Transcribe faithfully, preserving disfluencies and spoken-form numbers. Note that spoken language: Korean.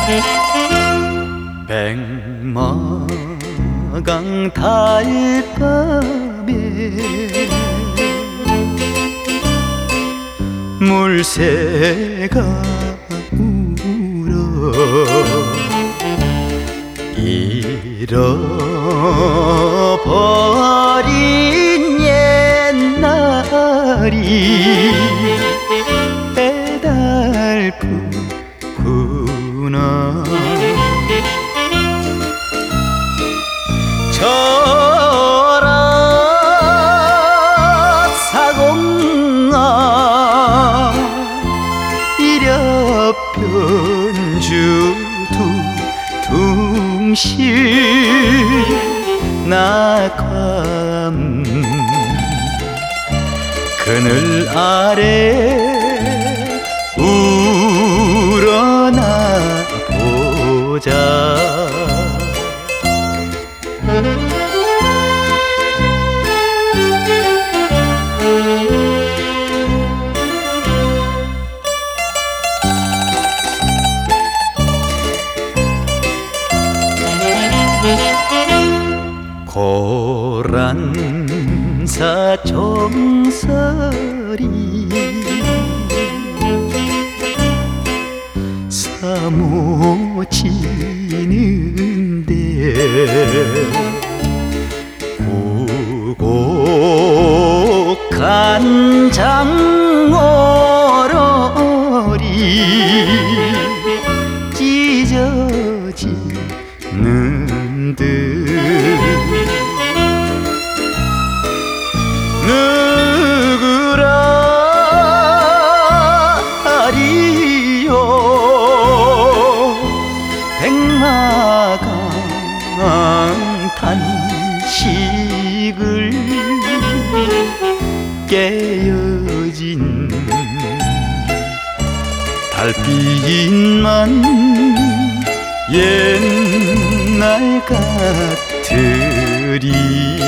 백마강 달밤에 물새가 울어 잃어버린 옛날이 애달프구나. 저라 사공아 이려 편주 두둥실 낙함 그늘 아래 우러나 보자. 고란사 정설이 사모치는데 구곡한 장어러리 찢어지는 듯 누구라 하리요 백마강 탄식을 깨어진 달빛만 옛날 같으리.